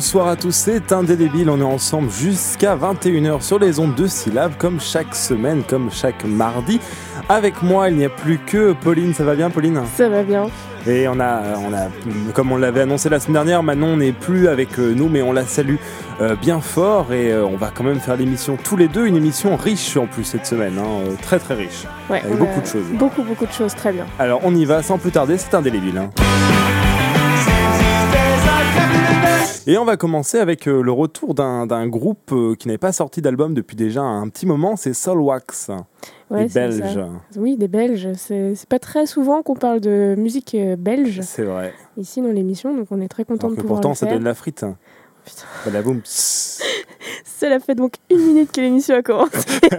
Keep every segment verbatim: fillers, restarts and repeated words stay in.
bonsoir à tous, c'est Indélébile, on est ensemble jusqu'à vingt et une heures sur les ondes de Syllab, comme chaque semaine, comme chaque mardi. Avec moi, il n'y a plus que Pauline, ça va bien Pauline ? Ça va bien. Et on a, on a, comme on l'avait annoncé la semaine dernière, Manon n'est plus avec nous, mais on la salue euh, bien fort et euh, on va quand même faire l'émission tous les deux, une émission riche en plus cette semaine, hein, euh, très très riche, ouais, avec beaucoup de choses. Beaucoup beaucoup de choses, très bien. Alors on y va sans plus tarder, c'est Indélébile. Hein. Et on va commencer avec euh, le retour d'un, d'un groupe euh, qui n'avait pas sorti d'album depuis déjà un petit moment, c'est Soulwax, ouais, des Belges. Ça. Oui, des Belges. C'est, c'est pas très souvent qu'on parle de musique euh, belge. C'est vrai. Ici dans l'émission, donc on est très content de pouvoir pourtant, le faire. Pourtant, ça donne la frite. Putain. Badaboum. Cela fait donc une minute que l'émission a commencé.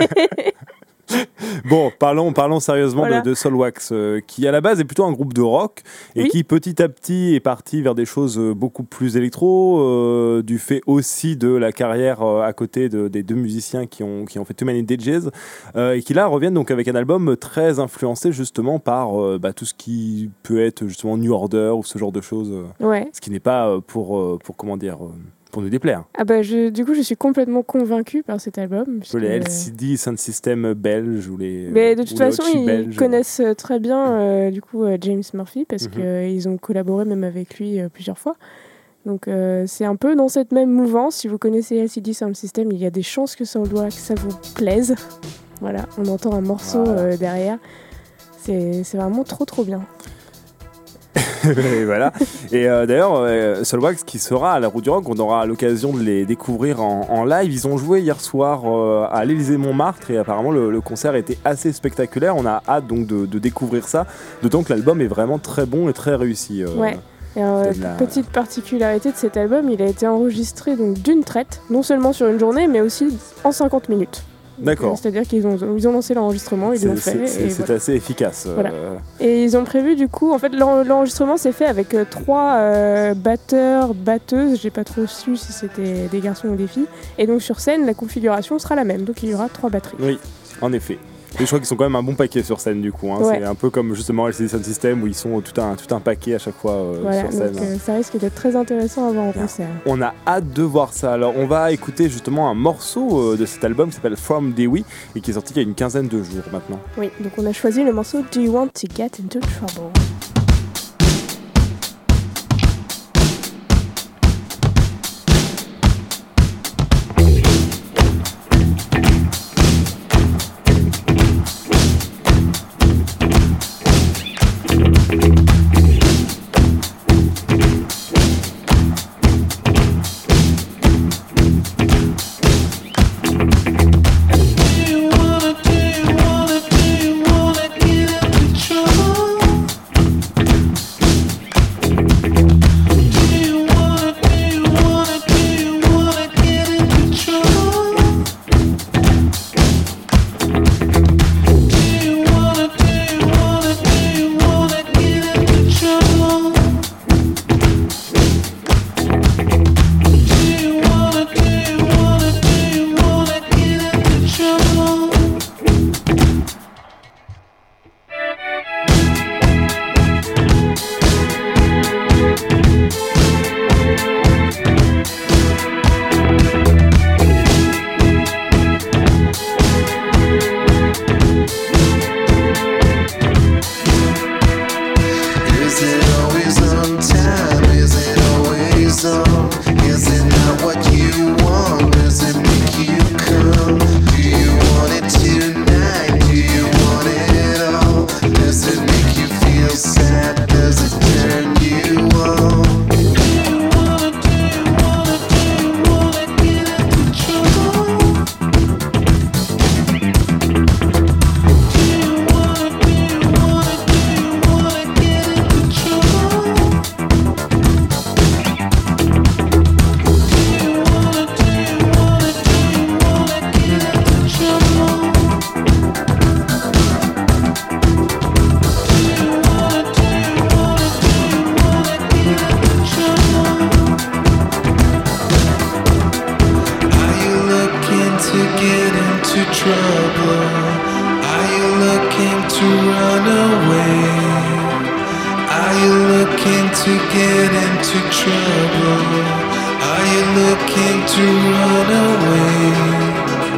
Bon, parlons, parlons sérieusement voilà. de, de Soulwax, euh, qui à la base est plutôt un groupe de rock et oui. qui petit à petit est parti vers des choses beaucoup plus électro, euh, du fait aussi de la carrière euh, à côté de, des deux musiciens qui ont, qui ont fait Too Many D Js, euh, et qui là reviennent donc avec un album très influencé justement par euh, bah, tout ce qui peut être justement New Order ou ce genre de choses, euh, ouais. ce qui n'est pas pour, euh, pour comment dire... Euh, pour nous déplaire. Ah bah je, du coup, je suis complètement convaincue par cet album. Puisque... Les L C D Sound System belges ou les... Mais de toute façon, ils belges. connaissent très bien euh, du coup, euh, James Murphy parce mm-hmm. qu'ils ont collaboré même avec lui euh, plusieurs fois. Donc euh, c'est un peu dans cette même mouvance. Si vous connaissez L C D Sound System, il y a des chances que ça, doit, que ça vous plaise. Voilà, on entend un morceau voilà. euh, derrière. C'est, c'est vraiment trop trop bien. Et voilà. Et euh, d'ailleurs, euh, Soulwax qui sera à la Roue du Rock, on aura l'occasion de les découvrir en, en live. Ils ont joué hier soir euh, à l'Élysée-Montmartre et apparemment le, le concert était assez spectaculaire. On a hâte donc de, de découvrir ça, d'autant que l'album est vraiment très bon et très réussi. Euh, ouais. Et euh, la... Petite particularité de cet album, il a été enregistré donc d'une traite, non seulement sur une journée, mais aussi en cinquante minutes. D'accord. Donc, c'est-à-dire qu'ils ont, ils ont lancé l'enregistrement, ils c'est, l'ont fait. C'est, et c'est voilà. assez efficace. Voilà. Euh... Et ils ont prévu du coup, en fait, l'enregistrement s'est fait avec euh, trois euh, batteurs, batteuses. J'ai pas trop su si c'était des garçons ou des filles. Et donc sur scène, la configuration sera la même. Donc il y aura trois batteries. Oui, en effet. Et je crois qu'ils sont quand même un bon paquet sur scène du coup. Hein. Ouais. C'est un peu comme justement L C D Sound System où ils sont tout un, tout un paquet à chaque fois euh, voilà, sur scène. Donc, euh, ça risque d'être très intéressant à voir en concert. On a hâte de voir ça. Alors on va écouter justement un morceau euh, de cet album qui s'appelle From Dewey et qui est sorti il y a une quinzaine de jours maintenant. Oui, donc on a choisi le morceau Do You Want to Get Into Trouble? to get into trouble? Are you looking to run away?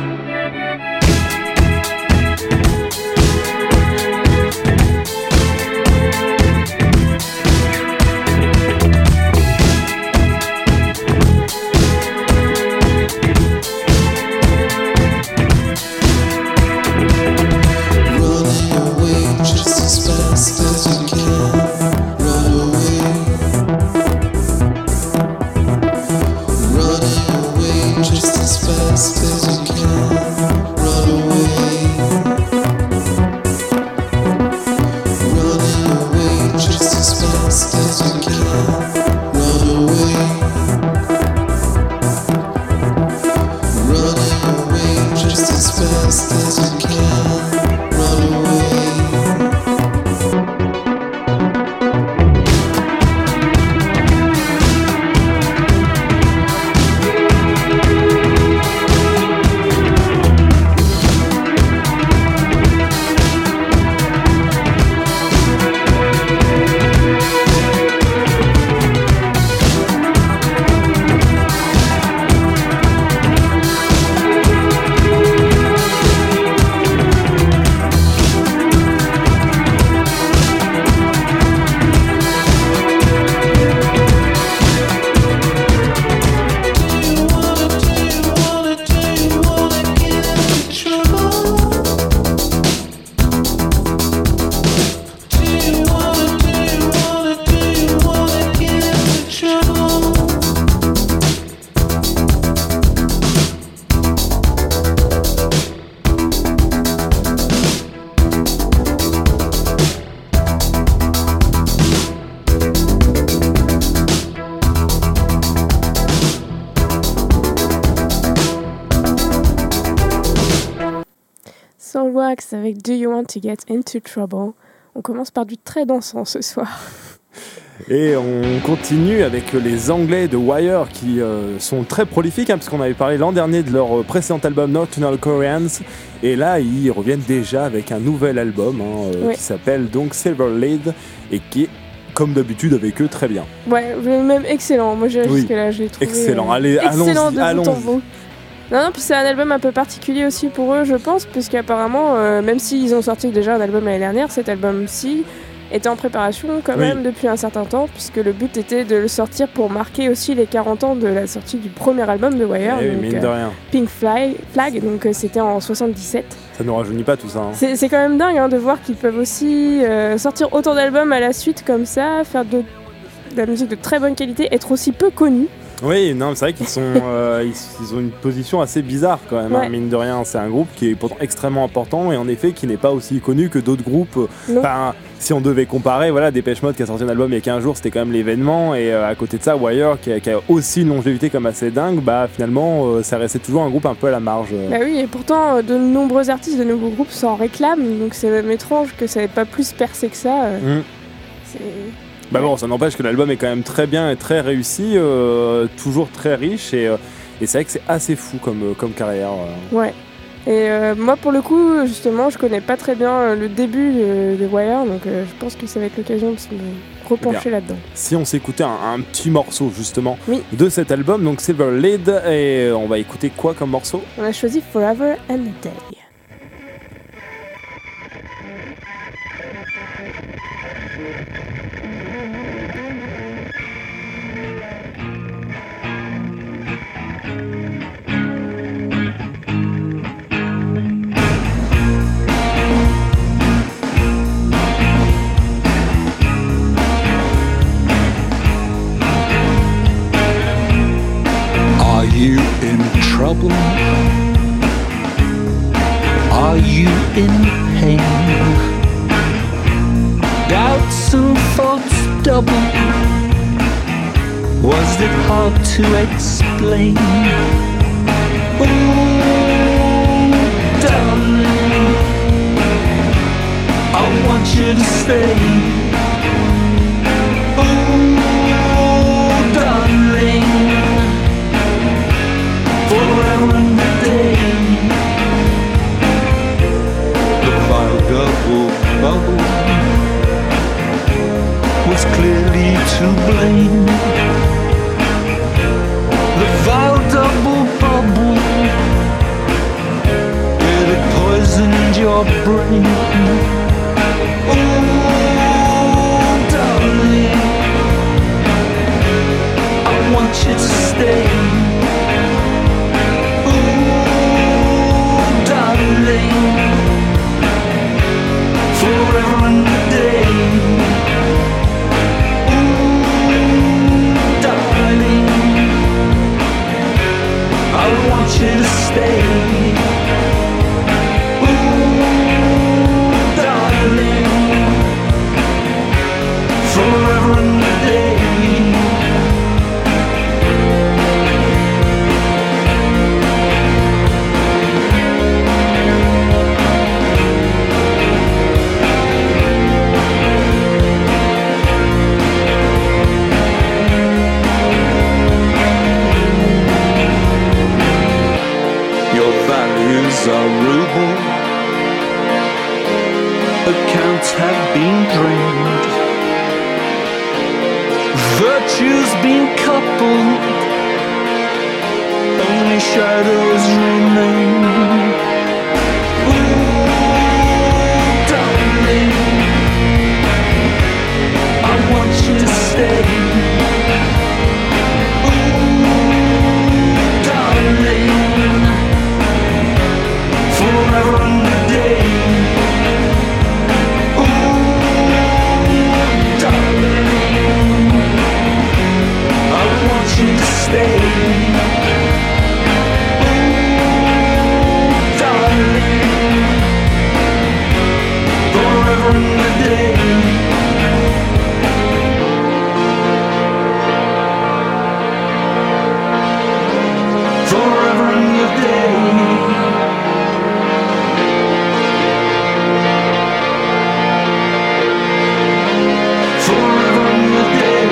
Soulwax avec Do You Want to Get Into Trouble. On commence par du très dansant ce soir. Et on continue avec les Anglais de Wire qui euh, sont très prolifiques, hein, parce qu'on avait parlé l'an dernier de leur précédent album Nocturnal Koreans, et là ils reviennent déjà avec un nouvel album hein, euh, ouais. qui s'appelle donc Silver Lead et qui est comme d'habitude avec eux très bien. Ouais, même excellent. Moi j'ai oui. jusque là, je l'ai trouvé excellent. Euh, Allez, excellent allons-y, de allons-y. bout en bout. Non, non, puis c'est un album un peu particulier aussi pour eux, je pense, puisqu'apparemment, euh, même s'ils ont sorti déjà un album l'année dernière, cet album-ci était en préparation quand oui. même depuis un certain temps, puisque le but était de le sortir pour marquer aussi les quarante ans de la sortie du premier album de Wire, eh, donc, mine de euh, rien. Pink Fly, Flag, donc euh, c'était en soixante-dix-sept. Ça ne rajeunit pas tout ça. Hein. C'est, c'est quand même dingue hein, de voir qu'ils peuvent aussi euh, sortir autant d'albums à la suite comme ça, faire de, de la musique de très bonne qualité, être aussi peu connus. Oui, non, c'est vrai qu'ils sont, euh, ils, ils ont une position assez bizarre quand même, ouais. hein, mine de rien. C'est un groupe qui est pourtant extrêmement important et en effet qui n'est pas aussi connu que d'autres groupes. Enfin, si on devait comparer, voilà, Depeche Mode qui a sorti un album il y a quinze jours, c'était quand même l'événement. Et euh, à côté de ça, Wire qui a, qui a aussi une longévité comme assez dingue, bah finalement, euh, ça restait toujours un groupe un peu à la marge. Bah oui, et pourtant, de nombreux artistes de nouveaux groupes s'en réclament, donc c'est même étrange que ça n'ait pas plus percé que ça. Mmh. C'est... Bah bon, ça n'empêche que l'album est quand même très bien et très réussi, euh, toujours très riche et, euh, et c'est vrai que c'est assez fou comme, comme carrière. Euh. Ouais. Et euh, moi pour le coup, justement, je connais pas très bien le début de, de Wire, donc euh, je pense que ça va être l'occasion de se repencher bien là-dedans. Si on s'écoutait un, un petit morceau justement oui. de cet album, donc Silver Lead, et on va écouter quoi comme morceau ? On a choisi Forever and a Day. Are you in trouble? Are you in pain? Doubts and thoughts double. Was it hard to explain? Oh, darling, I want you to stay. Oh, darling, forever and a day. The vile double bubble was clearly to blame. brain. Oh, darling, I want you to stay. Oh, darling, forever and a day. Oh, darling, I want you to stay. Forever and a day. Your values are ruble, accounts have been drained, virtue's been coupled, only shadows remain. Ooh, darling, I want you to stay. Ooh, darling, forever and a day. Stay. Oh, darling, forever and a day. Forever and a day. Forever and a day.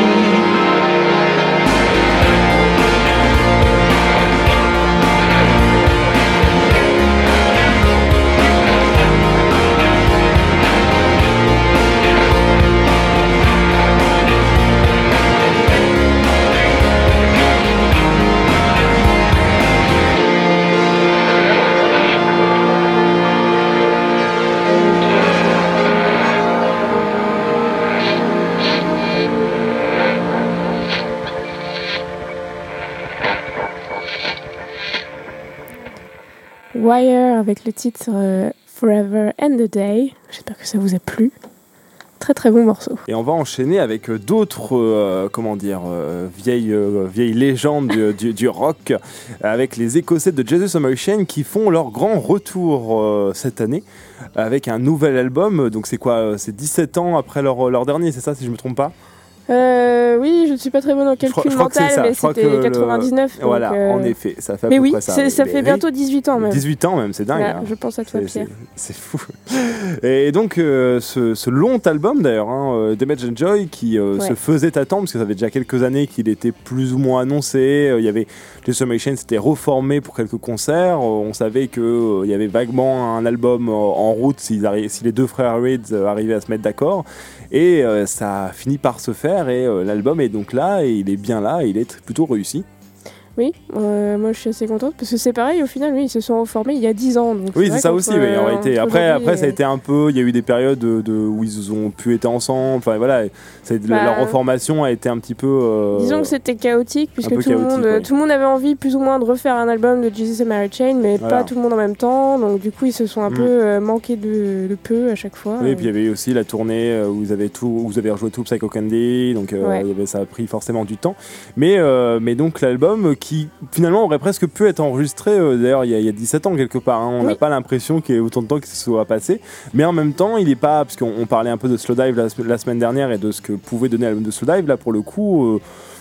Wire avec le titre euh, Forever and a Day. J'espère que ça vous a plu. Très très bon morceau. Et on va enchaîner avec d'autres euh, comment dire euh, vieilles euh, vieilles légendes du, du, du rock, avec les Écossais de Jesus Summer Chain qui font leur grand retour euh, cette année avec un nouvel album. Donc c'est quoi, c'est dix-sept ans après leur leur dernier, c'est ça si je me trompe pas? Euh, oui, je ne suis pas très bonne en calcul je mental, ça, mais c'était quatre-vingt-dix-neuf. Le... Voilà, euh... en effet, ça fait à mais peu oui, près ça. C'est, ça fait bientôt dix-huit ans même. dix-huit ans même, c'est dingue. Voilà, hein. Je pense à toi, c'est, Pierre. C'est, c'est fou. Et donc, euh, ce, ce long album d'ailleurs, hein, Damage and Joy, qui euh, ouais. se faisait attendre, parce que ça fait déjà quelques années qu'il était plus ou moins annoncé. Il y avait Jesus Summer Chain s'était reformé pour quelques concerts. On savait qu'il euh, y avait vaguement un album en route si les deux frères Reed arrivaient à se mettre d'accord. Et euh, ça a fini par se faire et euh, l'album est donc là et il est bien là et il est plutôt réussi. Oui, euh, moi je suis assez contente parce que c'est pareil, au final, oui, ils se sont reformés il y a dix ans. Donc oui, c'est, c'est ça aussi. Oui, en réalité. Après, après et... ça a été un peu. Il y a eu des périodes de, de, où ils ont pu être ensemble. Enfin voilà, c'est, bah, leur reformation a été un petit peu. Euh, disons que c'était chaotique puisque tout, chaotique, le monde, oui. tout le monde avait envie plus ou moins de refaire un album de Jesus and Mary Chain, mais voilà. Pas tout le monde en même temps. Donc du coup, ils se sont un mmh. peu euh, manqués de, de peu à chaque fois. Oui, et puis il y avait aussi la tournée où vous avez tout, où vous avez rejoué tout Psycho Candy. Donc euh, ouais. il y avait, ça a pris forcément du temps. Mais, euh, mais donc l'album qui finalement aurait presque pu être enregistré euh, d'ailleurs il y, a, il y a dix-sept ans quelque part, hein. On n'a oui. pas l'impression qu'il y ait autant de temps qui se soit passé, mais en même temps il n'est pas, parce qu'on on parlait un peu de Slowdive la, la semaine dernière et de ce que pouvait donner l'album de Slowdive, là pour le coup euh,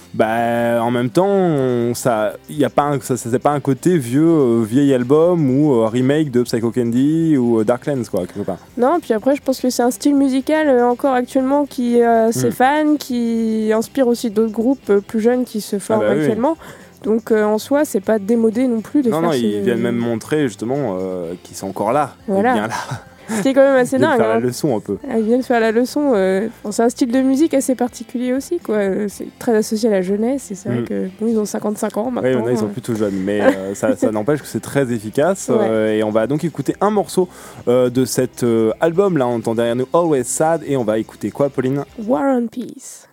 bah, en même temps ça, y a pas un, ça, ça c'est pas un côté vieux euh, vieil album ou euh, remake de Psycho Candy ou euh, Darklands quoi quelque part. Non, puis après je pense que c'est un style musical euh, encore actuellement qui a ses mm. fans, qui inspire aussi d'autres groupes euh, plus jeunes qui se forment ah bah, actuellement oui. Donc euh, en soi, c'est pas démodé non plus de non, faire Non, non, ces... ils viennent même montrer justement euh, qu'ils sont encore là, voilà. et bien là. Ce qui est quand même assez Il vient de dingue. faire hein. la leçon un peu. Ah, il vient de faire la leçon. euh, bon, c'est un style de musique assez particulier aussi, quoi. Euh, C'est très associé à la jeunesse, et c'est vrai Mm. que bon, ils ont cinquante-cinq ans maintenant. Oui, maintenant ils sont euh. plutôt jeunes, mais euh, ça, ça n'empêche que c'est très efficace. Ouais. euh, et on va donc écouter un morceau euh, de cet euh, album. Là, on entend derrière nous Always Sad. Et on va écouter quoi, Pauline? War and Peace.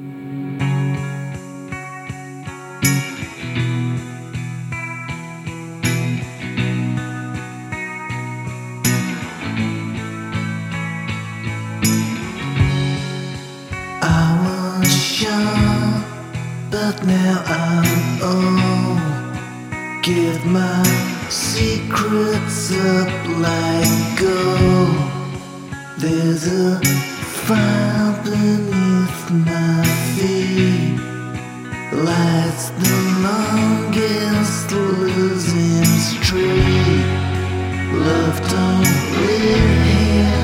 I was young, but now I'm old. Give my secrets up like gold. There's a fire beneath my feet. Lights the longest losing streak. Love don't live here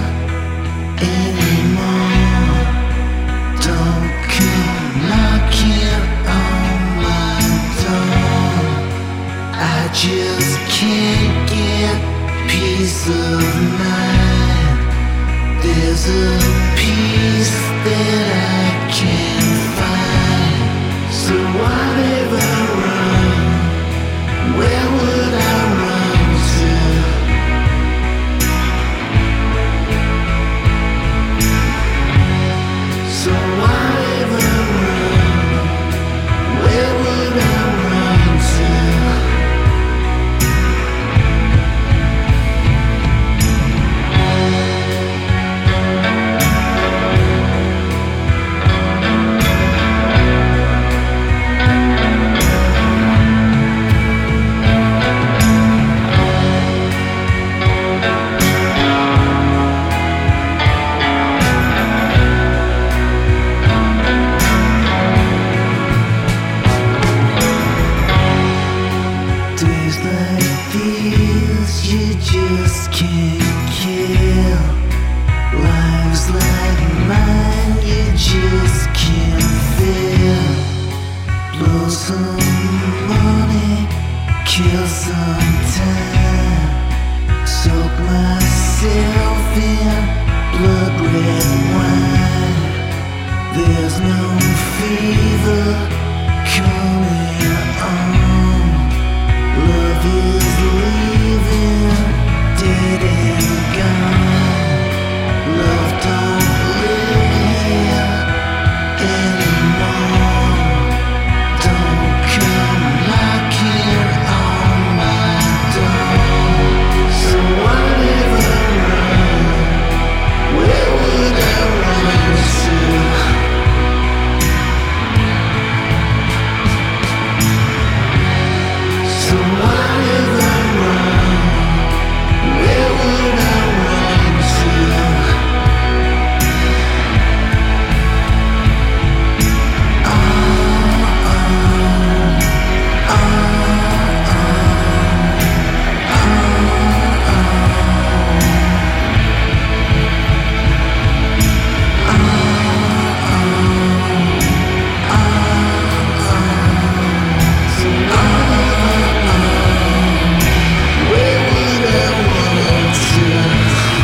anymore. Don't come knocking on my door. I just can't get peace of mind. There's a peace that I can't find. So why did I run? Where would I run to? So why did I run? Where would I run to? Days like these you just can't kill. Lives like mine you just can't feel. Blow some money, kill some time. Soak myself in blood red wine. There's no fever coming on. Love is leaving, dead and gone. Love don't live here anymore. Don't come knocking on my door. So why did I run? Where would I run to? So why did I run? Where would I run to? Where would I run to?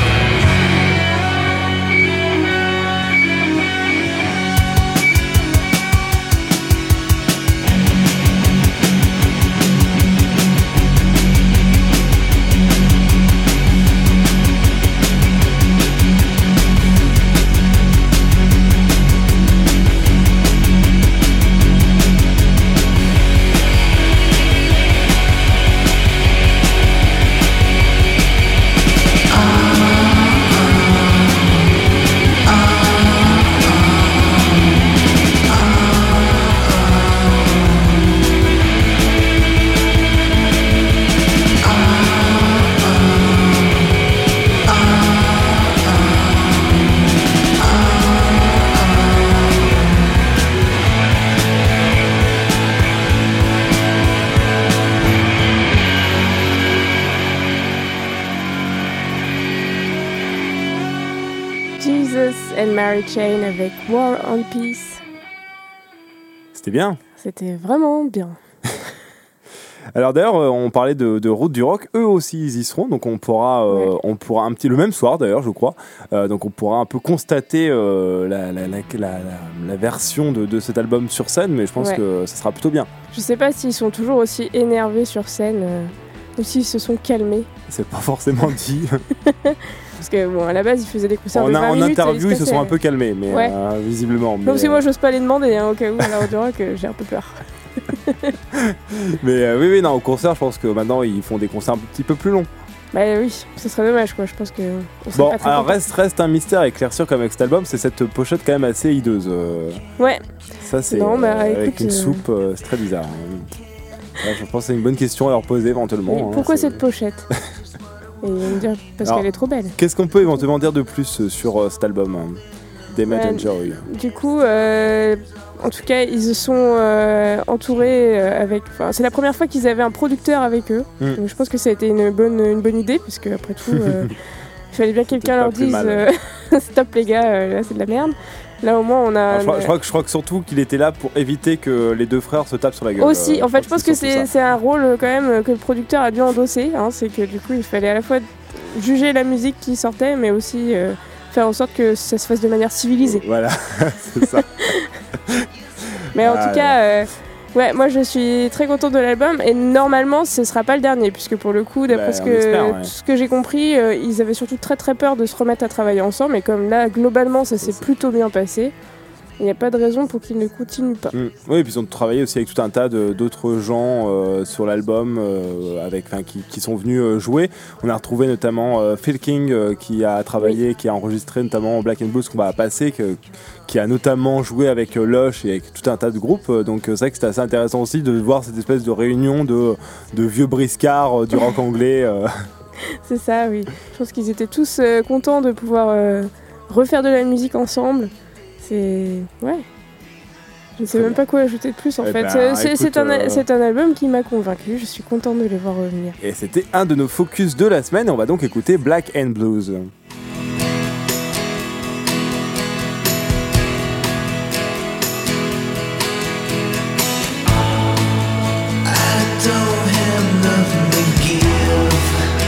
Jesus and Mary Chain avec War and Peace. C'était bien. C'était vraiment bien. Alors d'ailleurs, euh, on parlait de, de Route du Rock, eux aussi ils y seront, donc on pourra, euh, Ouais. on pourra un petit, le même soir d'ailleurs, je crois, euh, donc on pourra un peu constater euh, la, la, la, la, la, la version de, de cet album sur scène, mais je pense Ouais. que ça sera plutôt bien. Je sais pas s'ils sont toujours aussi énervés sur scène euh, ou s'ils se sont calmés. C'est pas forcément dit. Parce que bon, à la base, ils faisaient des concerts En, de vingt en minutes. et interview, ils se sont un cassaient. peu calmés, mais Ouais. euh, visiblement. Mais, Non, parce que moi, j'ose pas les demander, hein, au cas où, à la Route du Rock, euh, j'ai un peu peur. mais euh, oui, oui, non, au concert, je pense que maintenant ils font des concerts un petit peu plus longs. Bah oui, ce serait dommage, quoi. Je pense que. On serait Bon, pas très alors contents. reste, reste un mystère à éclaircir comme avec cet album, c'est cette pochette quand même assez hideuse. euh, Ouais, Ça, c'est Non, bah, euh, avec écoute, une euh, soupe, euh, c'est très bizarre. Ouais, je pense que c'est une bonne question à leur poser éventuellement. mais hein, pourquoi c'est- cette pochette Et ils vont me dire, parce Alors, qu'elle est trop belle. Qu'est-ce qu'on peut éventuellement dire de plus euh, sur euh, cet album hein, Damage Ouais. and Joy? Du coup, euh, en tout cas, ils se sont euh, entourés euh, avec. Enfin, c'est la première fois qu'ils avaient un producteur avec eux. Mm. Donc je pense que ça a été une bonne, une bonne idée, parce que après tout, euh, il fallait bien que quelqu'un pas leur plus dise mal. euh, stop les gars, euh, là c'est de la merde. Là au moins on a. Alors, je, crois, je crois que, je crois que surtout qu'il était là pour éviter que les deux frères se tapent sur la gueule. Aussi, euh, en fait, je pense que surtout c'est ça. c'est un rôle euh, quand même euh, que le producteur a dû endosser. Hein, c'est que du coup, il fallait à la fois juger la musique qui sortait, mais aussi euh, faire en sorte que ça se fasse de manière civilisée. Voilà, c'est ça. Mais en Ah, tout cas, euh, ouais, moi je suis très contente de l'album et normalement ce sera pas le dernier puisque pour le coup, d'après Bah, ce on que, espère, ouais. ce que j'ai compris, euh, ils avaient surtout très très peur de se remettre à travailler ensemble et comme là globalement ça s'est c'est- plutôt bien passé, il n'y a pas de raison pour qu'ils ne continuent pas. Mm. Oui, et puis ils ont travaillé aussi avec tout un tas de- d'autres gens euh, sur l'album euh, avec, enfin, qui, qui sont venus euh, jouer. On a retrouvé notamment euh, Phil King euh, qui a travaillé, qui a enregistré notamment Black and Blues qu'on va passer, que, qui a notamment joué avec euh, Lush et avec tout un tas de groupes. Euh, Donc euh, c'est vrai que c'était assez intéressant aussi de voir cette espèce de réunion de, de vieux briscards euh, du rock anglais. euh. C'est ça, oui. Je pense qu'ils étaient tous euh, contents de pouvoir euh, refaire de la musique ensemble. C'est. Ouais. Je ne sais Très même bien. pas quoi ajouter de plus en Eh fait. ben, C'est- c'est écoute, c'est un, euh, c'est un album qui m'a convaincu. Je suis contente de les voir revenir. Et c'était un de nos focus de la semaine et on va donc écouter Black and Blues. I don't have nothing to give.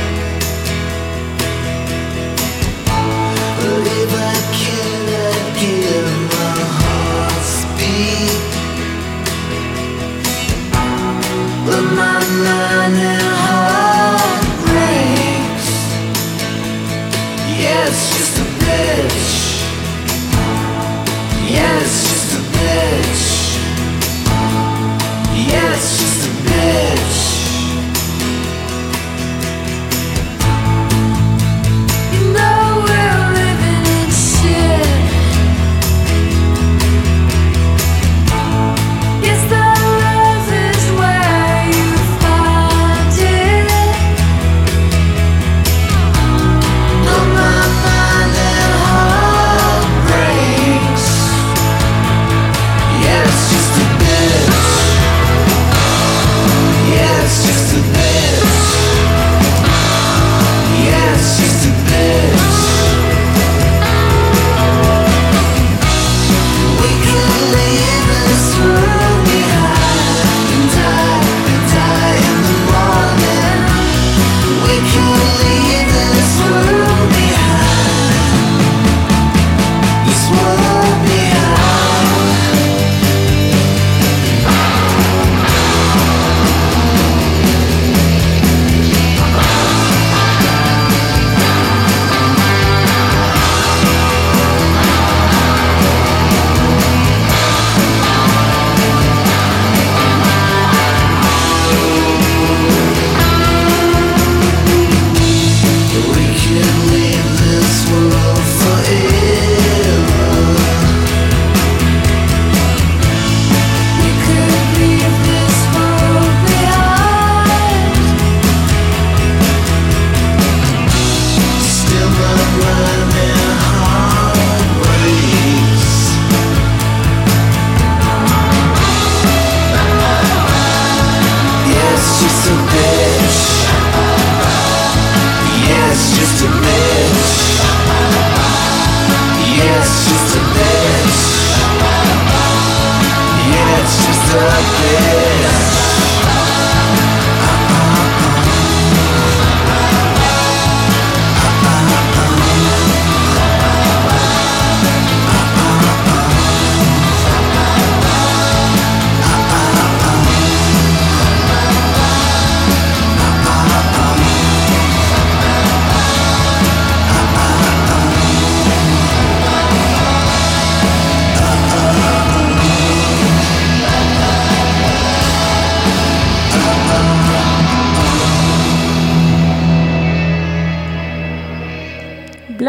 But if I cannot give my heart speed, but my mind and heart breaks. Yeah, it's just a bitch. Yeah, it's just a bitch. Yeah, it's just a bitch. You know we're living in shit. Yes, the rose is where you find it. But my mind and heart breaks.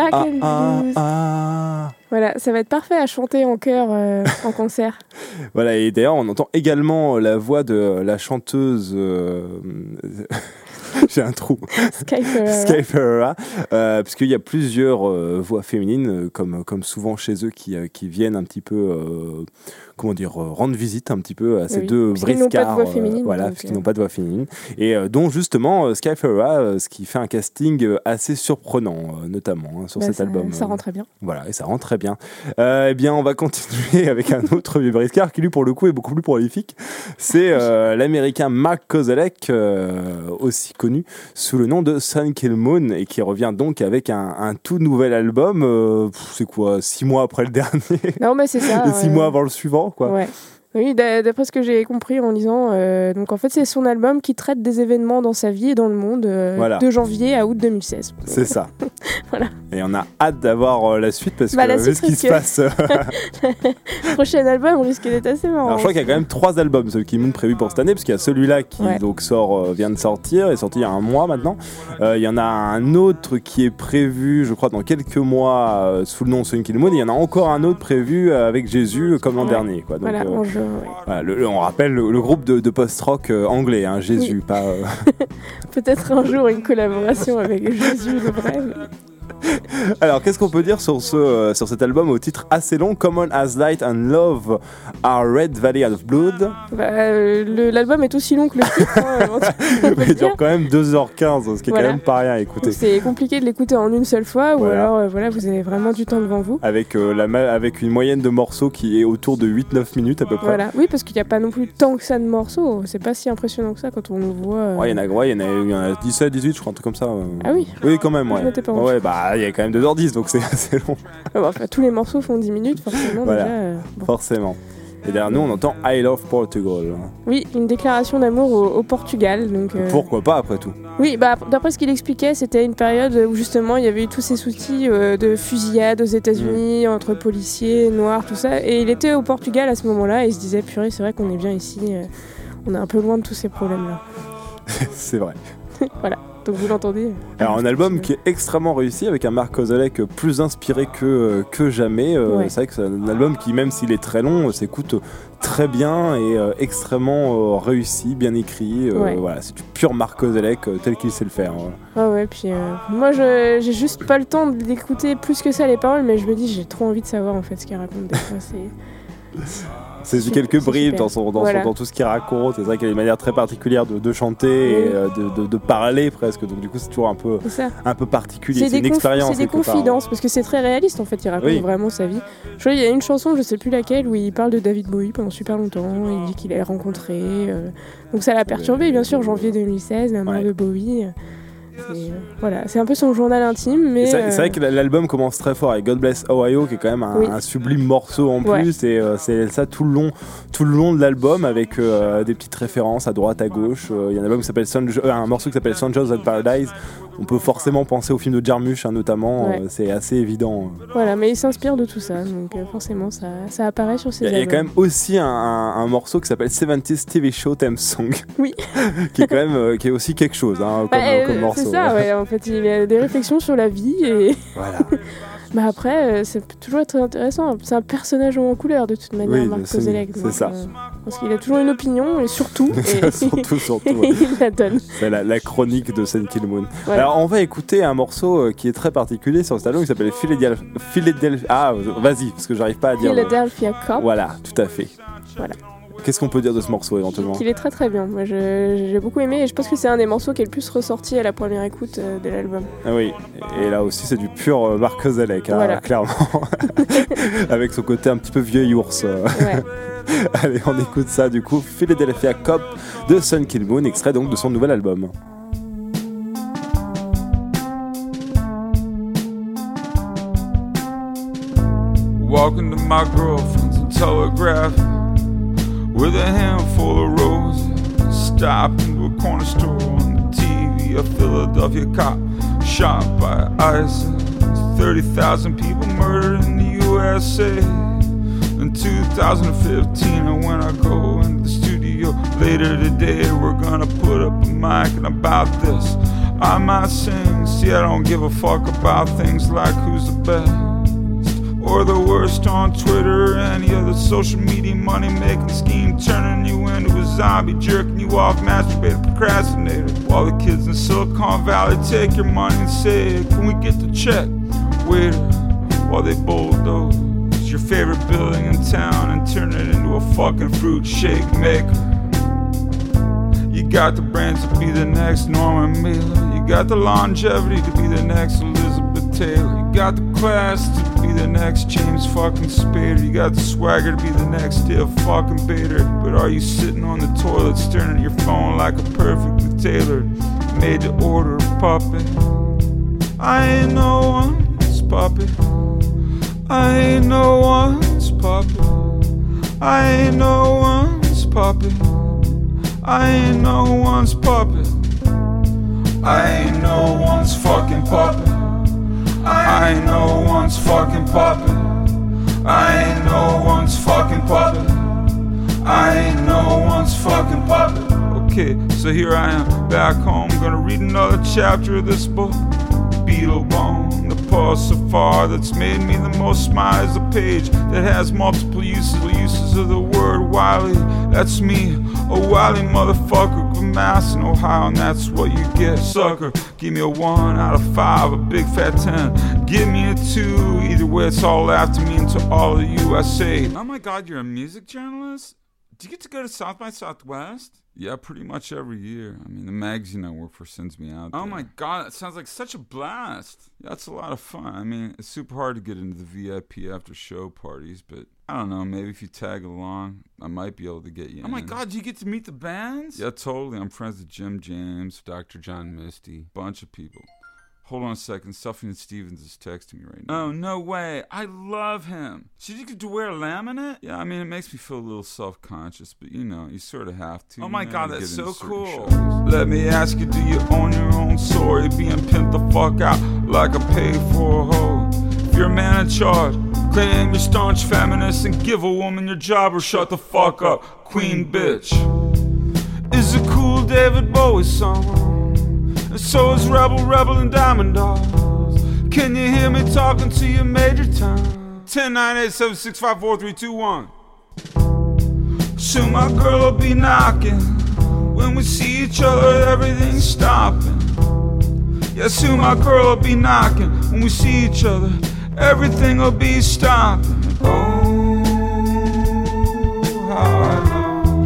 Back ah, and ah, Blues. ah. Voilà, ça va être parfait à chanter en chœur euh, en concert. Voilà, et d'ailleurs, on entend également la voix de la chanteuse. Euh... J'ai un trou. Sky Ferreira. Sky Ferreira, euh, puisqu'il y a plusieurs euh, voix féminines, comme, comme souvent chez eux, qui, euh, qui viennent un petit peu, euh, comment dire, euh, rendre visite un petit peu à ces Oui, deux parce qu'ils n'ont pas de briscards. voix féminine, euh, voilà, donc, puisqu'ils euh. n'ont pas de voix féminine. Et euh, dont justement euh, Sky Ferreira, euh, ce qui fait un casting euh, assez surprenant, euh, notamment hein, sur Bah, cet ça, album. Ça euh. rend très bien. Voilà, et ça rend très bien. Euh, eh bien, on va continuer avec un autre vieux briscard qui, lui, pour le coup, est beaucoup plus prolifique. C'est euh, l'américain Mark Kozelek, euh, aussi connu sous le nom de Sun Kill Moon, et qui revient donc avec un, un tout nouvel album. Euh, pff, c'est quoi, six mois après le dernier Non, mais c'est ça. et six euh, mois avant le suivant, quoi. Ouais. Oui, d'a- d'après ce que j'ai compris en lisant, euh, donc en fait c'est son album qui traite des événements dans sa vie et dans le monde euh, Voilà. de janvier à août deux mille seize. C'est ça. Voilà. Et on a hâte d'avoir euh, la suite parce Bah, que la vu suite ce qui se risque- passe. euh, Le prochain album risque d'être assez marrant. Alors je crois qu'il y a quand même trois albums, celui qui est prévu pour cette année, parce qu'il y a celui-là qui Ouais. donc sort, euh, vient de sortir, est sorti il y a un mois maintenant. Euh, il y en a un autre qui est prévu, je crois, dans quelques mois euh, sous le nom Sun Kill Moon. Et il y en a encore un autre prévu euh, avec Jésus, euh, comme l'an Ouais. dernier, quoi. Donc, Voilà, euh, en jeu, ouais. voilà, le- on rappelle le, le groupe de, de post-rock euh, anglais, hein, Jésus, pas. euh, Peut-être un jour une collaboration avec Jésus le vrai. mais- Alors, qu'est-ce qu'on peut dire sur, ce, euh, sur cet album au titre assez long, Common as Light and Love Are Red Valley of Blood? Bah, euh, le- l'album est aussi long que le titre. hein, on peut Il dire. dure quand même deux heures quinze, ce qui est Voilà. quand même pas rien à écouter. Donc, c'est compliqué de l'écouter en une seule fois, ou Voilà. alors euh, voilà, vous avez vraiment du temps devant vous. Avec, euh, la ma- avec une moyenne de morceaux qui est autour de huit neuf minutes à peu près. Voilà. Oui, parce qu'il n'y a pas non plus tant que ça de morceaux. C'est pas si impressionnant que ça quand on le voit. euh. Ouais, il y en a, ouais, il y en a, il y en a dix-sept, dix-huit, je crois, un truc comme ça. euh. Ah oui. Oui, quand même, Je ouais. m'étais pas Ouais, bah, il y a quand même deux heures dix, donc c'est assez long, Ah bah, enfin, tous les morceaux font dix minutes, forcément. Voilà. Déjà, euh, bon. forcément. Et derrière nous, on entend I Love Portugal. Oui, une déclaration d'amour au, au Portugal. Donc, euh, Pourquoi pas, après tout? Oui, bah, d'après ce qu'il expliquait, c'était une période où justement il y avait eu tous ces soucis euh, de fusillade aux États-Unis entre policiers, noirs, tout ça. Et il était au Portugal à ce moment-là et il se disait, purée, c'est vrai qu'on est bien ici. euh, on est un peu loin de tous ces problèmes-là. C'est vrai. Voilà. Donc vous l'entendez. Alors, un album qui est extrêmement réussi, avec un Mark Kozelek plus inspiré que, que jamais. Euh, Ouais. C'est vrai que c'est un album qui, même s'il est très long, s'écoute très bien et euh, extrêmement euh, réussi, bien écrit. Euh, Ouais. Voilà, c'est du pur Mark Kozelek euh, tel qu'il sait le faire. Voilà. Ah ouais, puis euh, moi je, j'ai juste pas le temps d'écouter plus que ça les paroles, mais je me dis j'ai trop envie de savoir en fait ce qu'il raconte des fois. C'est... C'est C'est- quelques c'est bribes super. dans, son, dans, Voilà. son- dans tout ce qu'il raconte. C'est vrai qu'il y a une manière très particulière de, de chanter et Oui. euh, de, de- de parler presque. Donc du coup, c'est toujours un peu, c'est ça. un peu particulier. C'est C'est, des, une conf- expérience. c'est des quelque part. confidences, parce que c'est très réaliste en fait, il raconte Oui. vraiment sa vie. Je crois qu'il y a une chanson, je sais plus laquelle, où il parle de David Bowie pendant super longtemps, il dit qu'il l'a rencontré. euh, Donc ça l'a perturbé, bien sûr, janvier deux mille seize, la mort Ouais. de Bowie. C'est, euh, voilà, c'est un peu son journal intime, mais... Et C'est, c'est vrai euh, que l'album commence très fort avec God Bless Ohio, qui est quand même un, Oui. un sublime morceau en Ouais. plus. Et euh, c'est ça tout le long, tout le long de l'album, avec euh, des petites références à droite, à gauche. Euh, Il y a un album qui s'appelle Sun- euh, un morceau qui s'appelle Soldiers at Paradise. On peut forcément penser au film de Jarmusch, hein, notamment. Ouais. Euh, c'est assez évident. Voilà, mais il s'inspire de tout ça, donc euh, forcément ça, ça apparaît sur ses Il y, a- il y a albums. quand même aussi un, un- un morceau qui s'appelle soixante-dix T V Show Theme Song. Oui. qui est quand même euh, qui est aussi quelque chose hein, comme, Bah, euh, comme morceau. c'est ça, ouais, en fait, il a des réflexions sur la vie et Voilà. bah après, euh, ça peut toujours être très intéressant. C'est un personnage en couleur de toute manière, Oui, Marc c'est- Kozelek. c'est donc, ça. euh, parce qu'il a toujours une opinion et surtout, et, surtout, surtout. et ouais. il la donne. C'est la, la chronique de Sun Kill Moon. Voilà. Alors, on va écouter un morceau euh, qui est très particulier sur cet album qui s'appelle Philadelphia. Philadelphia. Ah, vas-y, parce que j'arrive pas à dire. le- Philadelphia Cop, Voilà, tout à fait. Voilà. Qu'est-ce qu'on peut dire de ce morceau éventuellement? qu'il est très très bien. Moi, je- j'ai beaucoup aimé et je pense que c'est un des morceaux qui est le plus ressorti à la première écoute euh, de l'album. Ah oui, et là aussi c'est du pur euh, Marc Kozelek, hein, Voilà. clairement. Avec son côté un petit peu vieil ours. euh. Ouais. Allez, on écoute ça du coup. Philadelphia Cop de Sun Kill Moon, extrait donc de son nouvel album. Walking to my girlfriend's and telegraph with a handful of roses. Stopped into a corner store on the T V. A Philadelphia cop shot by ISIS. thirty thousand people murdered in the U S A. In two thousand fifteen, and when I go into the studio later today, we're gonna put up a mic and about this I might sing. See, I don't give a fuck about things like who's the best or the worst on Twitter or any other social media money-making scheme, turning you into a zombie, jerking you off, masturbator, procrastinator, while the kids in Silicon Valley take your money and say, can we get the check? Waiter, while they bulldoze your favorite building in town and turn it into a fucking fruit shake maker. You got the brains to be the next Norman Mailer. You got the longevity to be the next Elizabeth Taylor. You got the class to be the next James fucking Spader. You got the swagger to be the next Dave fucking Bader. But are you sitting on the toilet staring at your phone like a perfectly tailored, made to order puppet? I ain't no one's puppet. I ain't no one's puppet. I ain't no one's puppet. I ain't no one's puppet. I ain't no one's fucking puppet. I ain't no one's fucking puppet. I ain't no one's fucking puppet. I ain't no one's fucking puppet. Okay, so here I am, back home, gonna read another chapter of this book. Beetlebone, the pulse so far that's made me the most smile is a page that has multiple uses, uses of the word wily. That's me, a wily motherfucker, Grimace in Ohio, and that's what you get, sucker. Give me a one out of five, a big fat ten. Give me a two, either way it's all after me and to all of you I say, oh my god, you're a music journalist? Do you get to go to South by Southwest? Yeah, pretty much every year. I mean, the magazine I work for sends me out there. Oh my god, that sounds like such a blast. Yeah, it's a lot of fun. I mean, it's super hard to get into the V I P after show parties, but I don't know, maybe if you tag along, I might be able to get you in. Oh my god, do you get to meet the bands? Yeah, totally. I'm friends with Jim James, Doctor John Misty, bunch of people. Hold on a second, Sufjan Stevens is texting me right now. Oh, no way. I love him. Should you get to wear a laminate? Yeah, I mean, it makes me feel a little self-conscious, but you know, you sort of have to. Oh my god, that's so cool. Let me ask you, do you own your own story? Being pimped the fuck out like a paid-for hoe. If you're a man in charge, claim you're staunch feminist and give a woman your job or shut the fuck up, queen bitch. Is it cool David Bowie song? So is Rebel, Rebel, and Diamond Dolls. Can you hear me talking to you, Major Tom? ten nine eight seven six five four three two one. Soon my girl will be knocking. When we see each other, everything's stopping. Yeah, soon my girl will be knocking. When we see each other, everything will be stopping. Oh, how I love.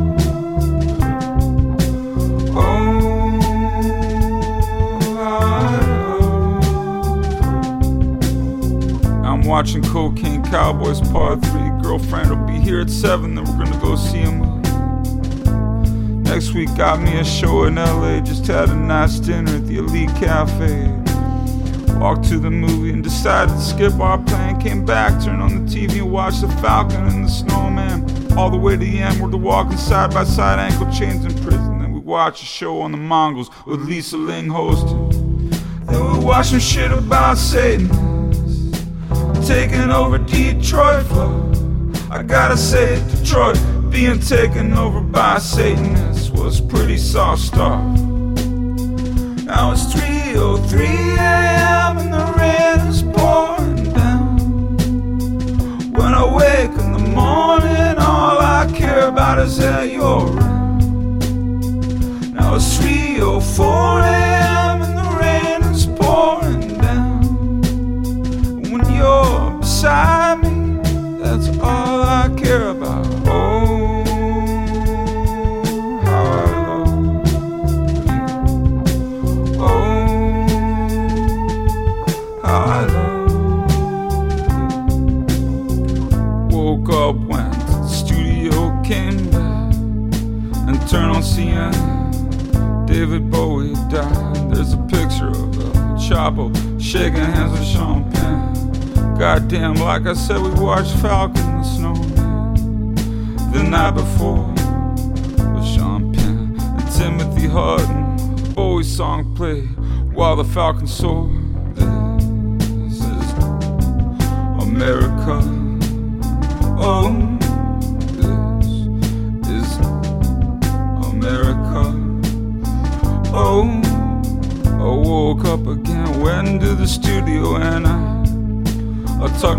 Watching Cocaine Cowboys Part three. Girlfriend will be here at seven, then we're gonna go see a movie. Next week got me a show in L A. Just had a nice dinner at the Elite Cafe. Walked to the movie and decided to skip our plan. Came back, turned on the T V and watched The Falcon and the Snowman. All the way to the end, we're walking side by side, ankle chains in prison. Then we watched a show on the Mongols with Lisa Ling hosting. Then we watched some shit about Satan taking over Detroit flow. I gotta say, Detroit being taken over by Satanists was pretty soft stuff. Now it's three oh three a.m. and the rain is pouring down. When I wake in the morning, all I care about is that you're around. Now it's three oh four a.m. and the rain is pouring down. When you're beside me, that's all I care about. Oh, how I love you. Oh, how I love you. Woke up, went to the studio, came back, and turned on C N N. David Bowie died. There's a picture of the Chapo shaking hands with Sean Penn. Goddamn, like I said, we watched Falcon and the Snowman. The night before with Sean Penn and Timothy Hutton. Bowie song played while the Falcon soared. This is America. Oh, this is America. Oh, oh.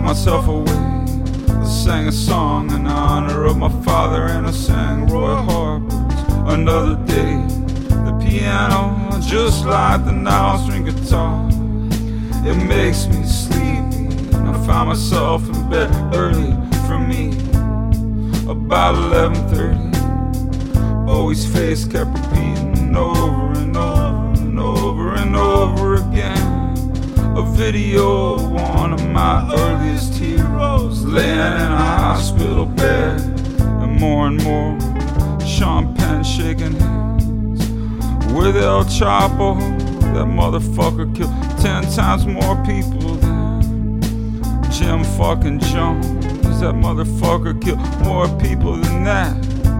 myself away. I sang a song in honor of my father, and I sang Roy Harper's Another Day. The piano, just like the nine string guitar, it makes me sleepy, and I found myself in bed early for me, about eleven thirty. Bowie's face kept repeating over and over and over and over again. A video of one of my earliest heroes laying in a hospital bed, and more and more Sean Penn shaking hands with El Chapo. That motherfucker killed ten times more people than Jim fucking Jones. That motherfucker killed more people than that.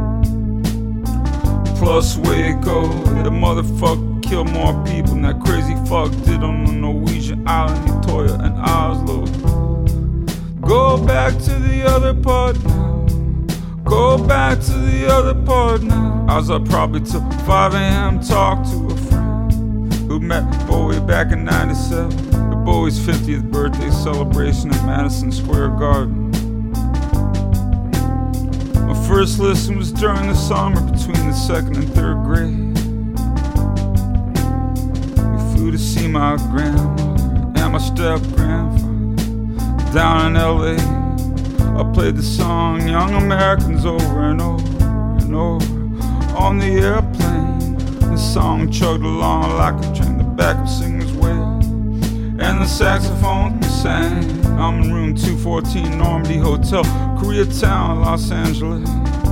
Plus Waco, that motherfucker killed more people than that crazy fuck did on the Norwegian island Utoya and Oslo. Go back to the other part now. Go back to the other part now. I was up probably till five a.m. talked to a friend who met Bowie back in ninety-seven at Bowie's fiftieth birthday celebration at Madison Square Garden. My first listen was during the summer between the second and third grade. We flew to see my grandmother and my step-grandfather down in L A. I played the song Young Americans over and over and over on the airplane. The song chugged along like a train, the back of singer's wail, and the saxophone sang. I'm in room two fourteen, Normandy Hotel, Koreatown, Los Angeles.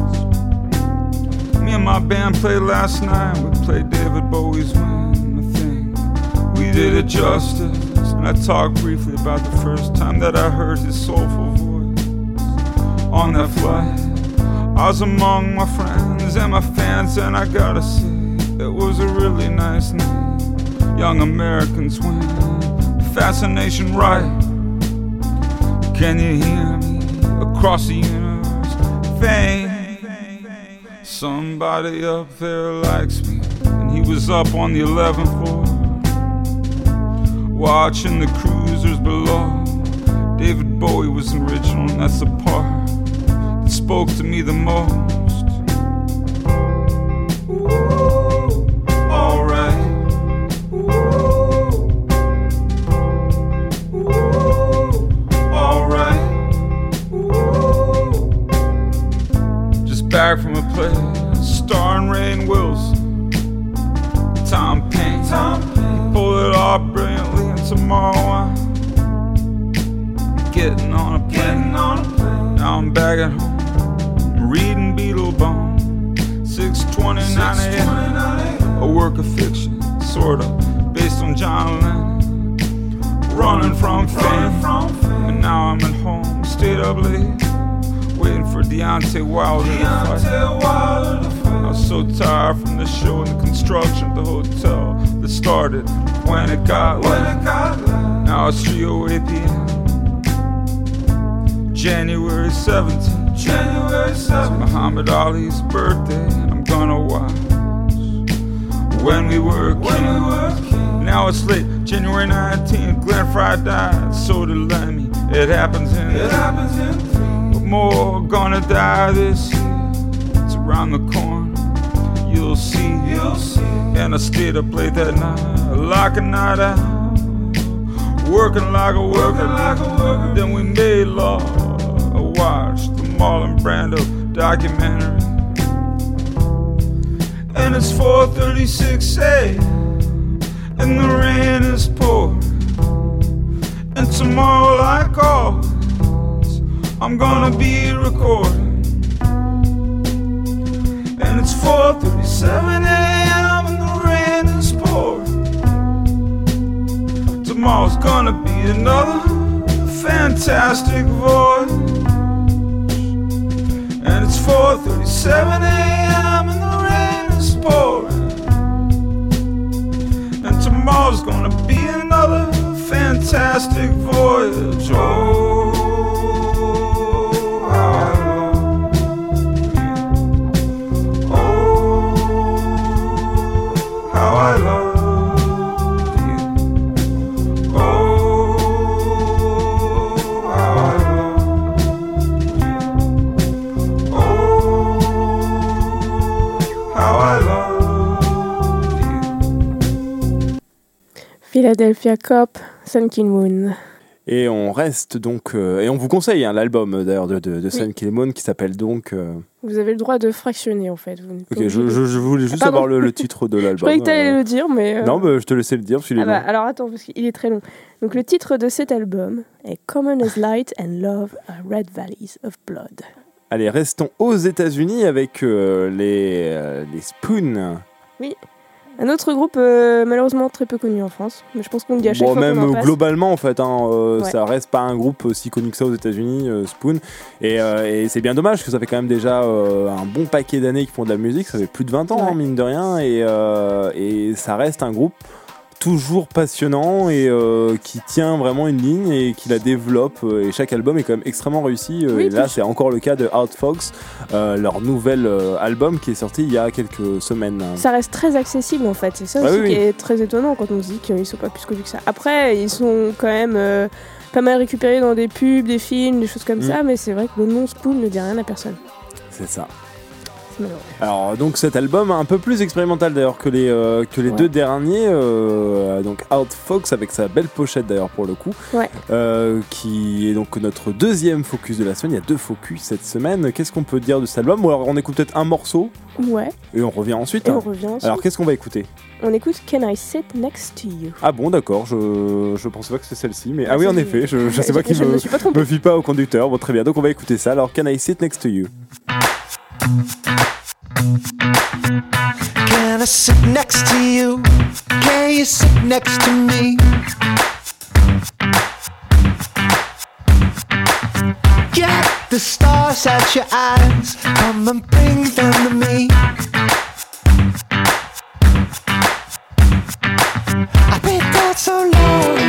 Me and my band played last night. We played David Bowie's When. I think we did it justice, and I talked briefly about the first time that I heard his soulful voice on that flight. I was among my friends and my fans, and I gotta say, it was a really nice night. Young Americans win, fascination right. Can you hear me across the universe? Fame. Somebody up there likes me, and he was up on the eleventh floor, watching the cruisers below. David Bowie was original, and that's the part that spoke to me the most. Ooh, alright. Back from a play starring Rainn Wilson, Tom Paine. Tom Paine pulled it off brilliantly, and tomorrow I'm getting on a plane. On a plane. Now I'm back at home, reading Beetlebone. six twenty-nine a.m. A work of fiction, sort of, based on John Lennon. Running from fame, from fame. And now I'm at home, stayed up late, waiting for Deontay Wilder to fight. I was so tired from the show and the construction of the hotel that started when it got late. Now it's three oh eight p.m. January seventeenth. January seventh. It's Muhammad Ali's birthday, and I'm gonna watch When We Were King. Now it's late, January nineteenth. Glenn Fry died, so did Lemmy. It happens in It happens in more gonna die this year. It's around the corner, you'll see. You'll see. And I stayed up late that night, like a night out, working like a worker. Like a worker. Then we made love. I watched the Marlon Brando documentary, and it's four thirty-six a.m. and the rain is pouring. And tomorrow, like always, I'm gonna be recording. And it's four thirty-seven a.m. and the rain is pouring. Tomorrow's gonna be another fantastic voyage. And it's four thirty-seven a.m. and the rain is pouring. And tomorrow's gonna be another fantastic voyage. Oh, I love you. Oh, how I Philadelphia Cop, Sun Kil Moon. Et on reste donc, euh, et on vous conseille hein, l'album euh, d'ailleurs de, de, de Sun Oui. Kil Moon qui s'appelle donc. Euh... Vous avez le droit de fractionner en fait. Vous n'êtes pas Ok, je, obligé je, de- je voulais juste Ah, pardon. savoir le, le titre de Je l'album. croyais que t'allais euh. le dire, mais. euh, Non, bah, je te laissais le dire parce qu'il est Ah bah, long. alors attends, parce qu'il est très long. Donc le titre de cet album est Common as Light and Love are Red Valleys of Blood. Allez, restons aux États-Unis avec euh, les, euh, les Spoon. Un autre groupe euh, malheureusement très peu connu en France, mais je pense qu'on le dit à chaque Bon, fois même qu'on en euh, passe. globalement en fait, hein, euh, Ouais. ça reste pas un groupe aussi connu que ça aux États-Unis, euh, Spoon. Et, euh, et c'est bien dommage parce que ça fait quand même déjà euh, un bon paquet d'années qu'ils font de la musique. Ça fait plus de vingt ans, Ouais. hein, mine de rien, et, euh, et ça reste un groupe toujours passionnant et euh, qui tient vraiment une ligne et qui la développe. euh, Et chaque album est quand même extrêmement réussi. euh, Oui, et là, tout- c'est encore le cas de Hard Fox, euh, leur nouvel euh, album qui est sorti il y a quelques semaines. Ça reste très accessible en fait, c'est ça Bah aussi oui, qui oui. est très étonnant quand on se dit qu'ils sont pas plus connus que ça. Après, ils sont quand même euh, pas mal récupérés dans des pubs, des films, des choses comme Mm. ça, mais c'est vrai que le nom Spoon ne dit rien à personne. C'est ça. C'est malheureux. Alors donc cet album un peu plus expérimental d'ailleurs que les euh, que les Ouais. deux derniers, euh, donc Hard Fox avec sa belle pochette d'ailleurs pour le coup, Ouais. euh, qui est donc notre deuxième focus de la semaine. Il y a deux focus cette semaine. Qu'est-ce qu'on peut dire de cet album? Ou alors on écoute peut-être un morceau Ouais, et on revient ensuite. et hein. on revient ensuite. Alors qu'est-ce qu'on va écouter? On écoute Can I Sit Next to You. Ah bon d'accord, je je pensais pas que c'était celle-ci, mais ah oui en C'est- effet, je, je sais pas qui je me me suis pas trompée. me fie pas au conducteur. Bon très bien, donc on va écouter ça. Alors Can I Sit Next to You? Can I sit next to you? Can you sit next to me? Get the stars out your eyes, come and bring them to me. I've been down so long,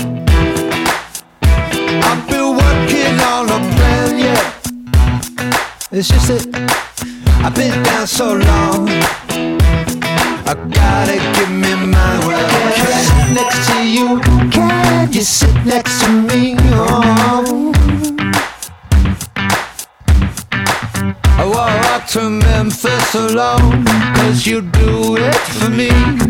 I've been working on a plan, yeah. It's just that I've been down so long, I gotta give me my well. Can I sit next to you? Can you sit next to me? Oh. I walk to Memphis alone, cause you do it for me.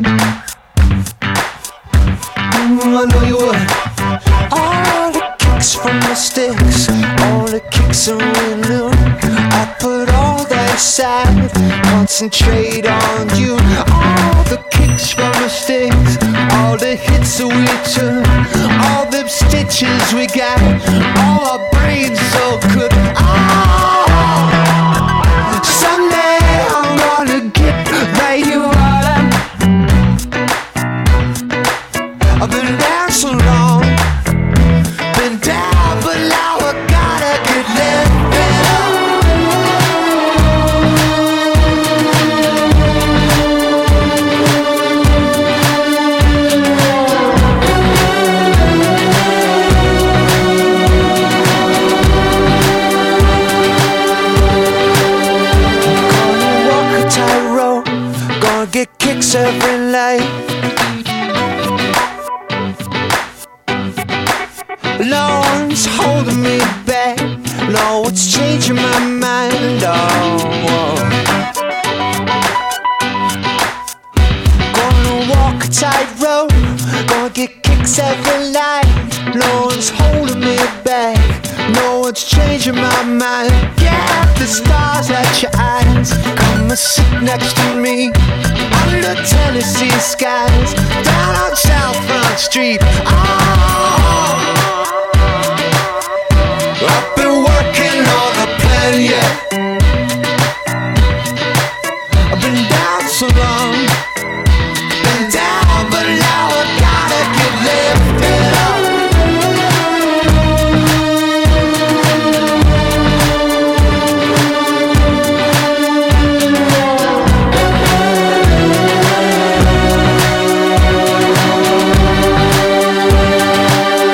Mm, I know you would. All the kicks from the sticks, all the kicks are new. I put all that aside, concentrate on you. All the kicks from the sticks, all the hits that we took, all the stitches we got, all our brains so good. Oh, someday I'm gonna get right where I've been down so long, been down, but now I gotta get lifted up. Gonna walk a tightrope, gonna get kicks every night. No one's holding me back, no one's changing my mind. Oh, whoa. Gonna walk a tightrope, gonna get kicks every night. No one's holding me back, no one's changing my mind. Get the stars at your eyes, come and sit next to me. Under Tennessee skies, down on South Front Street. Oh, I've been working on a plan, yeah. I've been down so long, been down, but now I gotta get lifted up. Gonna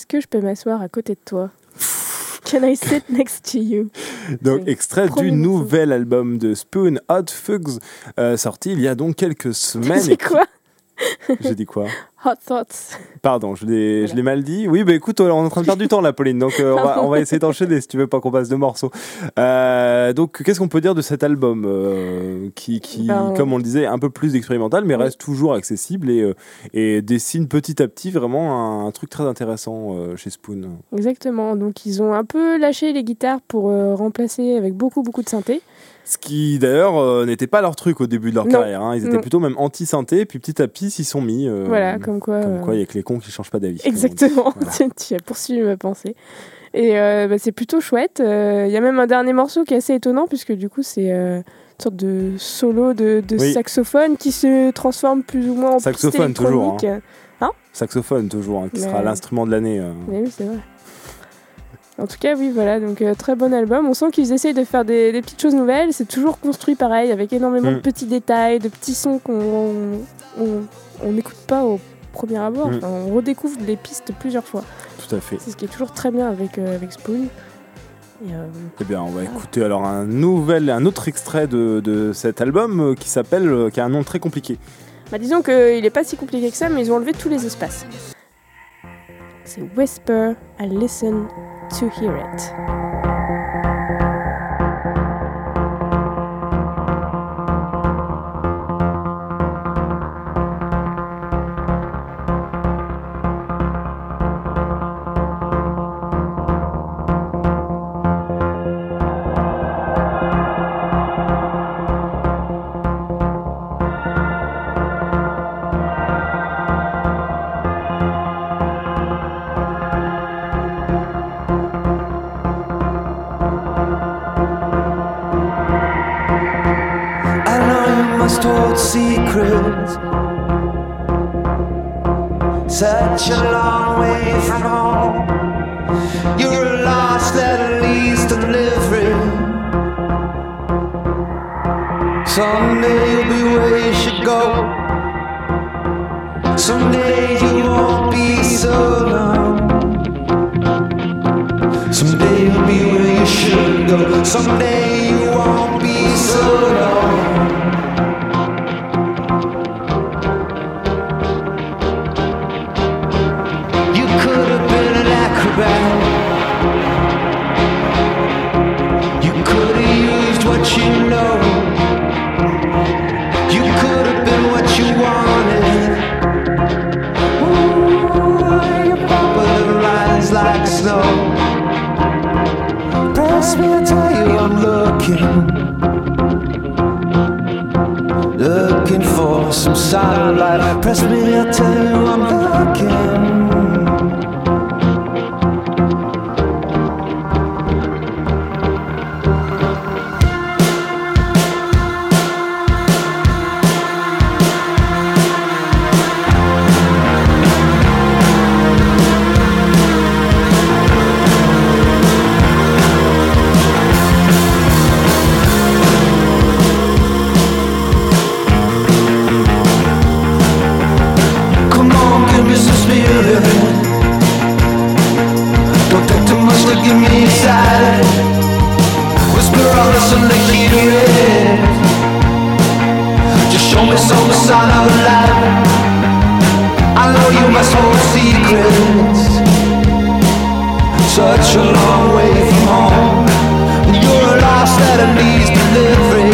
que je peux m'asseoir à côté de toi? Can I sit next to you? Donc, C'est extrait du premier morceau. nouvel album de Spoon, Hot Fugs, euh, sorti il y a donc quelques semaines. C'est quoi? J'ai dit quoi? Hot Thoughts. Pardon, je l'ai, Voilà. je l'ai mal dit. Oui, bah écoute, on est en train de perdre du temps là, Pauline, donc euh, on, va, on va essayer d'enchaîner si tu veux pas qu'on passe de morceaux. Euh, donc, qu'est-ce qu'on peut dire de cet album euh, qui, qui Ben, comme on le disait, est un peu plus expérimental, mais oui. reste toujours accessible et, euh, et dessine petit à petit vraiment un, un truc très intéressant euh, chez Spoon. Exactement. Donc, ils ont un peu lâché les guitares pour euh, remplacer avec beaucoup, beaucoup de synthé. Ce qui d'ailleurs euh, n'était pas leur truc au début de leur Non, carrière. Hein. Ils étaient non. plutôt même anti-synthé, puis petit à petit s'y sont mis. euh, Voilà, comme quoi. Comme euh, quoi, il y a que les cons qui changent pas d'avis. comme on dit. Exactement, Voilà. tu as poursuivi ma pensée. Et euh, bah, c'est plutôt chouette. Euh, Il y a même un dernier morceau qui est assez étonnant, puisque du coup, c'est euh, une sorte de solo de, de Oui. saxophone qui se transforme plus ou moins en piste Saxophone, toujours, électronique. Saxophone toujours, hein, qui Mais- sera l'instrument de l'année. euh. Mais oui, c'est vrai. En tout cas, oui, voilà, donc euh, très bon album. On sent qu'ils essayent de faire des, des petites choses nouvelles. C'est toujours construit pareil, avec énormément Mm. de petits détails, de petits sons qu'on on- on n'écoute pas au premier abord. Mm. Enfin, on redécouvre les pistes plusieurs fois. Tout à fait. C'est ce qui est toujours très bien avec, euh, avec Spoon. Et, euh, Eh bien, on va écouter alors un nouvel, un autre extrait de, de cet album euh, qui s'appelle, euh, qui a un nom très compliqué. bah, disons qu'il n'est pas si compliqué que ça, mais ils ont enlevé tous les espaces. C'est Whisper, I listen to hear it. I know you must hold secrets. Such a long way from home. You're lost at least delivering. Someday you'll be where you should go. Someday you won't be so alone. Someday you'll be where you should go. Someday you won't be so alone. You could have been an acrobat. You could have used what you know. You could have been what you wanted. Ooh, your bumper lines like snow. Press me, I tell you I'm looking. Looking for some sign of life. Press me, I tell you I'm looking. Come on, give me some spirit. Don't take too much to give me inside. Whisper all this and they hear it. Just show me some sign of life. I know you must hold secrets. Such a long way from home. You're lost at a least delivery.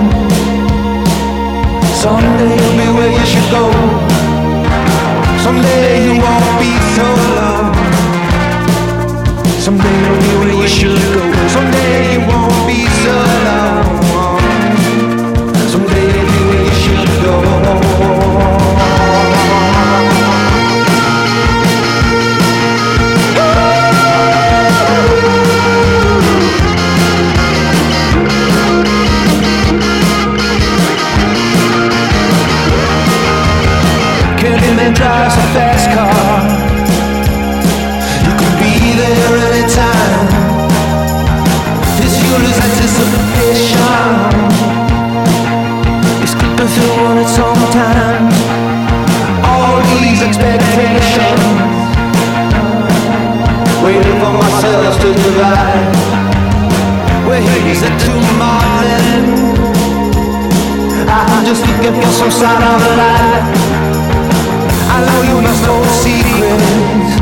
Someday you'll be where you should go. Someday you won't be so alone. Someday you'll be where you should go. Someday you won't be so alone. Someday you'll be where you should go. to divide. We're he's a too modeling. I'm just looking for some sign of life. I know you must hold secrets.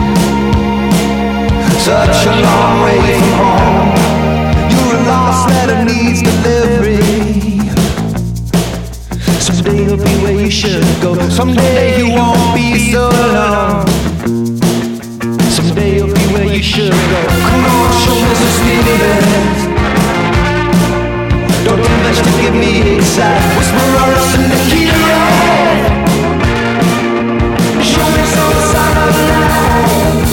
Such a long way from home. You're a lost letter needs delivery. Someday you'll be where you should go. Someday you won't be so alone. Someday you'll be where you should go. Come on, show me some sweetness. Don't do much to give me excited. Whisper us in the key of your head. Show me some sign of life.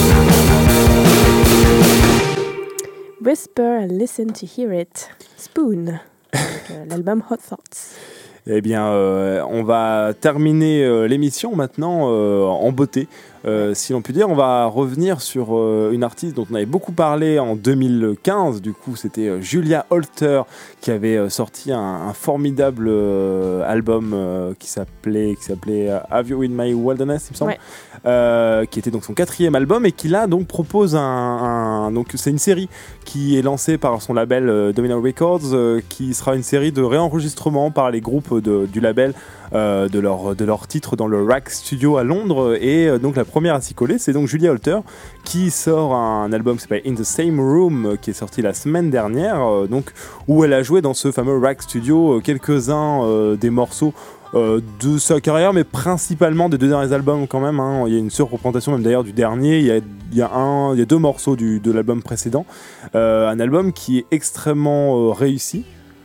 Whisper and listen to hear it. Spoon, avec euh, l'album Hot Thoughts. Eh bien, euh, on va terminer euh, l'émission maintenant euh, en beauté. Euh, si l'on peut dire, on va revenir sur euh, une artiste dont on avait beaucoup parlé en deux mille quinze. Du coup, c'était euh, Julia Holter qui avait euh, sorti un, un formidable euh, album euh, qui s'appelait, qui s'appelait euh, Have You In My Wilderness, il me semble, Ouais. euh, qui était donc son quatrième album et qui là donc propose un, un donc c'est une série qui est lancée par son label euh, Domino Records, euh, qui sera une série de réenregistrements par les groupes de, du label. Euh, de leur de leur titre dans le Rack Studio à Londres, et euh, donc la première à s'y coller, c'est donc Julia Holter qui sort un album qui s'appelle In the Same Room, euh, qui est sorti la semaine dernière, euh, donc où elle a joué dans ce fameux Rack Studio euh, quelques-uns euh, des morceaux euh, de sa carrière, mais principalement des deux derniers albums quand même, hein. Il y a une surreprésentation même d'ailleurs du dernier. Il y a, il y a, un, il y a deux morceaux du, de l'album précédent, euh, un album qui est extrêmement euh, réussi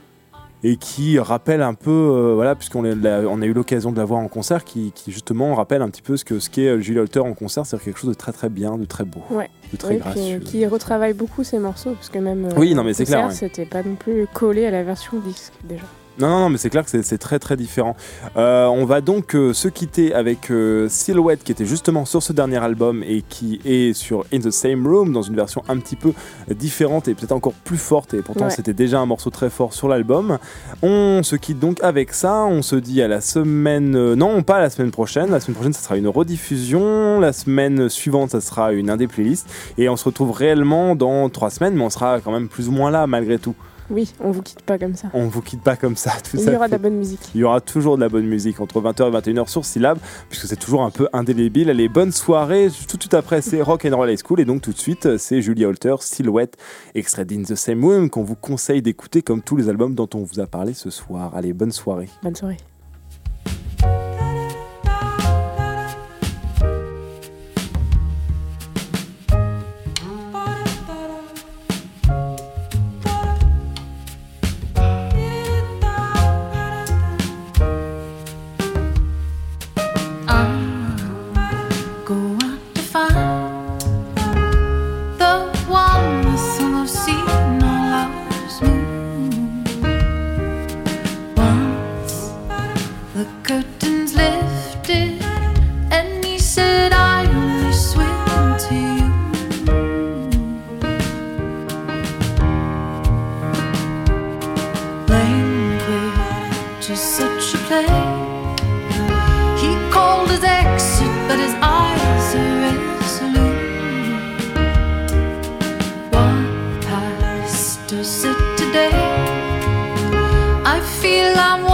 et qui rappelle un peu, euh, voilà, puisqu'on a, on a eu l'occasion de la voir en concert, qui, qui justement rappelle un petit peu ce, que, ce qu'est Julia Holter en concert, c'est-à-dire quelque chose de très très bien, de très beau, Ouais. de très Oui, gracieux. puis, qui retravaille beaucoup ses morceaux, parce que même euh, Oui, non, mais en c'est concert, clair, ouais. c'était pas non plus collé à la version disque déjà. Non, non, non, mais c'est clair que c'est, c'est très très différent. Euh, on va donc euh, se quitter avec euh, Silhouette, qui était justement sur ce dernier album et qui est sur In the Same Room, dans une version un petit peu différente et peut-être encore plus forte, et pourtant Ouais. c'était déjà un morceau très fort sur l'album. On se quitte donc avec ça, on se dit à la semaine... euh, non, pas à la semaine prochaine, la semaine prochaine ça sera une rediffusion, la semaine suivante ça sera une un des playlists, et on se retrouve réellement dans trois semaines, mais on sera quand même plus ou moins là malgré tout. Oui, on vous quitte pas comme ça. On vous quitte pas comme ça. Tout Il ça y aura de fait- la bonne musique. Il y aura toujours de la bonne musique entre vingt heures et vingt et une heures sur Syllab, puisque c'est toujours un peu indélébile. Allez, bonne soirée. Tout de suite après, c'est Rock and Roll High School, et donc tout de suite, c'est Julia Holter, Silhouette, extrait d'In the Same Room, qu'on vous conseille d'écouter comme tous les albums dont on vous a parlé ce soir. Allez, bonne soirée. Bonne soirée. Go out to find the one that's all I've seen all ours move. Once the curtains lifted, and he said, I only swim to you. Language is such a play. He called his exit, but his eyes are resolute. What has to sit today? I feel I'm